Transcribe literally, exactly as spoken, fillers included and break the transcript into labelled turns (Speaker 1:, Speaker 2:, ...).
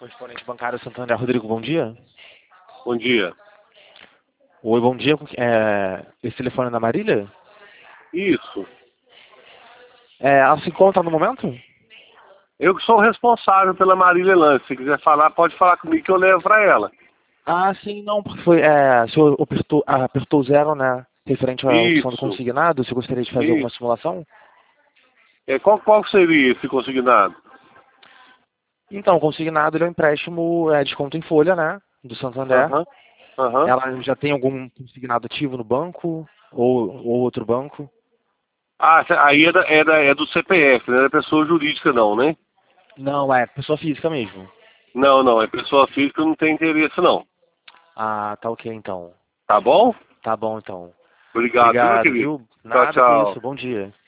Speaker 1: Correspondente bancário Santander, Rodrigo, bom dia.
Speaker 2: Bom dia.
Speaker 1: Oi, bom dia. É, esse telefone é da Marília?
Speaker 2: Isso.
Speaker 1: É, ela se encontra no momento?
Speaker 2: Eu que sou o responsável pela Marília Lance. Se quiser falar, pode falar comigo que eu levo para ela.
Speaker 1: Ah, sim, não, porque foi, é, o senhor apertou, apertou zero, né, referente à opção do
Speaker 2: Isso.
Speaker 1: consignado. Você gostaria de fazer alguma
Speaker 2: Isso.
Speaker 1: simulação?
Speaker 2: É, qual, qual seria esse consignado?
Speaker 1: Então, o consignado ele é um empréstimo, é, desconto em folha, né, do Santander.
Speaker 2: Aham. Aham.
Speaker 1: Ela já tem algum consignado ativo no banco ou, ou outro banco?
Speaker 2: Ah, aí é, da, é, da, é do C P F, não é da pessoa jurídica não, né?
Speaker 1: Não, é pessoa física mesmo.
Speaker 2: Não, não. É pessoa física, não tem interesse não.
Speaker 1: Ah, tá ok então.
Speaker 2: Tá bom?
Speaker 1: Tá bom então.
Speaker 2: Obrigado, viu, meu
Speaker 1: Obrigado,
Speaker 2: querido?
Speaker 1: viu?
Speaker 2: Tchau,
Speaker 1: Nada que
Speaker 2: tchau.
Speaker 1: isso. Bom dia.